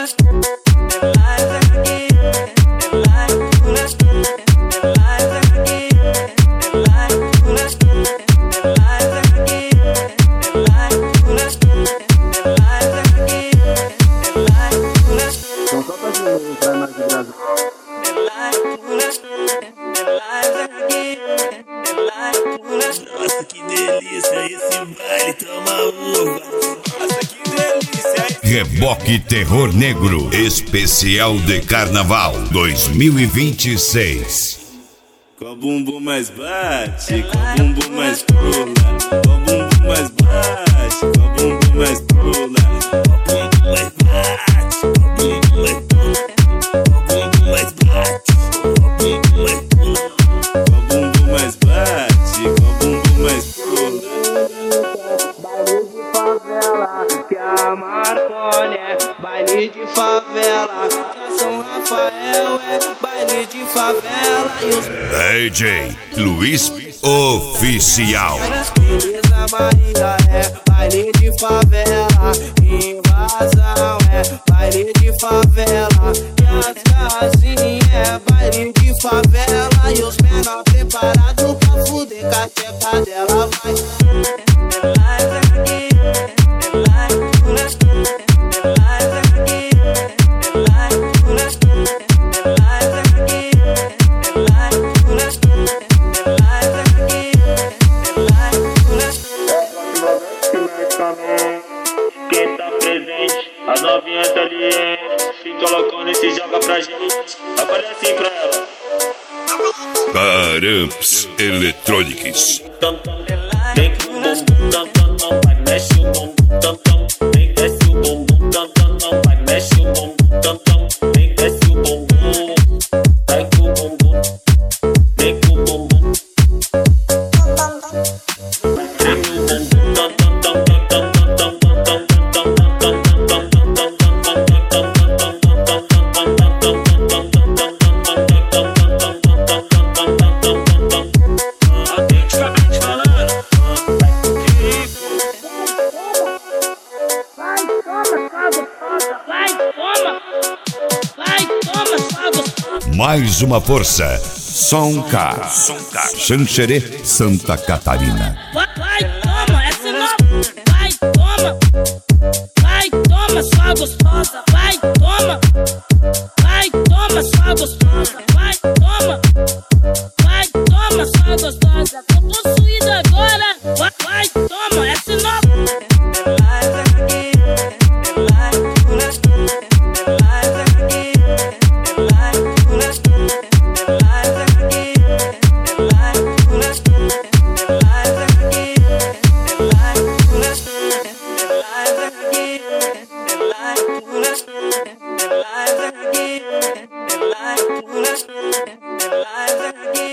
Nossa, que delícia, esse baile toma uva. Nossa, que delícia. Reboque Terror Negro, especial de Carnaval 2026. Com o bumbum mais bate, com o bumbum mais pula. Com o bumbum mais bate, com o bumbum mais pula. Com o bumbum mais bate, com o bumbum mais pula. Com o bumbum mais bate, com o bumbum mais pula. Com o bumbum mais bate, com o bumbum mais pula. Baile de favela, que a Marconi é baile de favela, que a São Rafael é baile de favela e os DJ Luiz Oficial. Beleza Maria é baile de favela, invasão é baile de favela, e as casinhas é baile de favela, e os menor preparados pra fuder com a tcheca dela vai. Quem tá presente, as novinhas tá ali, se colocando e se joga pra gente. Agora é assim pra ela. Caramps Electronics. Tam, tam, vem com o bumbum, tam, tam, tam, vai, mexe o bumbum, tam, tam, vem, desce o bumbum, tam, tam, tam, vai, mexe o bumbum, tam, tam, vem, desce o bumbum, vai com o bumbum, vem com o bumbum. Mais uma força. Sonka. Xanxerê, Santa Catarina. Vai, toma, é sinal. Vai, toma, sua gostosa. Vai, toma, sua gostosa. Vai, toma, sua gostosa. Tô possuído agora. Vai, toma, é sinal. Live again.